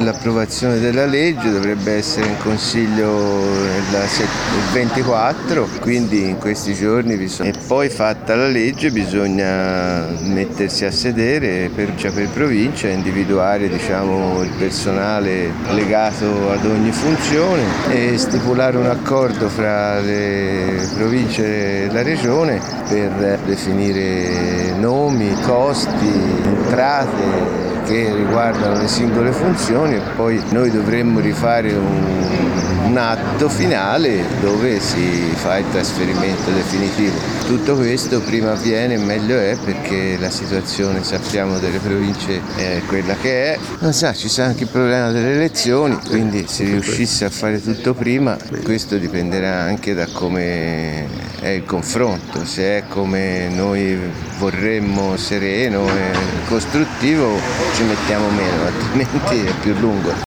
l'approvazione della legge, dovrebbe essere in consiglio il 24, quindi in questi giorni e poi fatta la legge bisogna mettersi a sedere per provincia, individuare il personale legato ad ogni funzione e stipulare un accordo fra le province e la regione per definire nomi, costi, entrate che riguardano le singole funzioni e poi noi dovremmo rifare un atto finale dove si fa il trasferimento definitivo. Tutto questo prima avviene meglio è, perché la situazione sappiamo delle province è quella che è. Non sa, ci sarà anche il problema delle elezioni, quindi se riuscisse a fare tutto prima, questo dipenderà anche da come è il confronto, se è come noi vorremmo, sereno e costruttivo, ci mettiamo meno, altrimenti è più lungo.